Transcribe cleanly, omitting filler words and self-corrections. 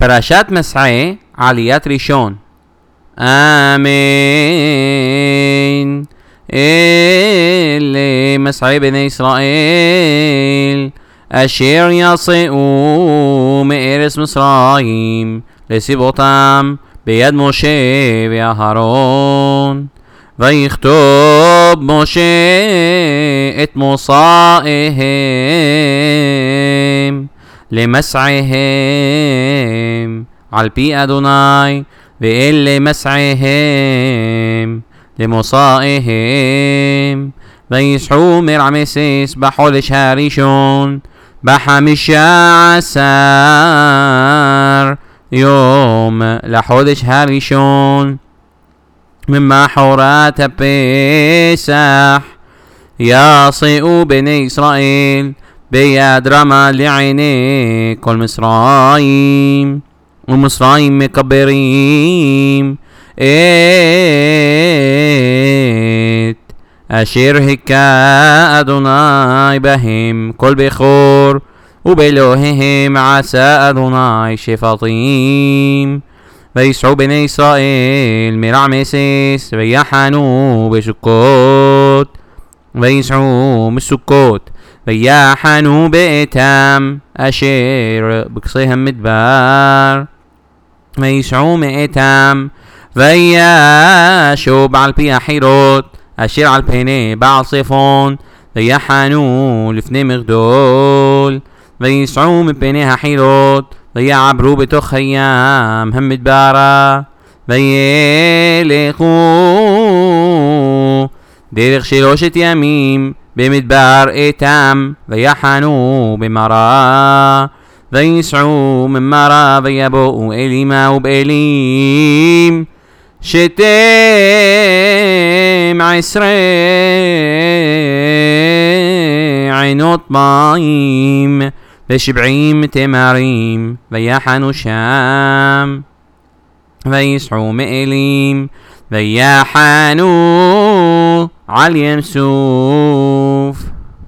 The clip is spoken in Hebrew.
פרשת מסעי, עליית ראשון. אמן. אלה מסעי בני ישראל, אשר יצאו מארץ מצרים, לסבותם ביד משה ואהרון. ויכתוב משה את מוסאיהם למסעיהם על פי אדוני, ואלה מסעיהם למוסאיהם. ויסעו מרמסס בחודש הראשון, ב15 יום לחודש הראשון, ממחרת הפסח. יצאו בני ישראל ביד רמה לעיני כל מצרים, ומצרים מקברים את אשר היכה אדוני בהם כל בכור, ובאלוהיהם עשה אדוני שפטים. ויסעו בני ישראל מרמסס ויחנו בסוכות. ויסעו מסוכות ויחנו באתם אשר בקצה המדבר. ויסעו מאתם וישוב על פי החירות אשר על פני בעל צפון, ויחנו לפני מגדול. ויסעו מפני החירות ויעברו בתוך הים המדברה, וילכו דרך 3 ימים במדבר איתם, ויחנו במרה. ויסעו ממרה ויבואו אלימה ובאלים 12 עינות מים ו70 תמרים, ויחנו שם. ויסעו מאלים ויחנו על ים סוף.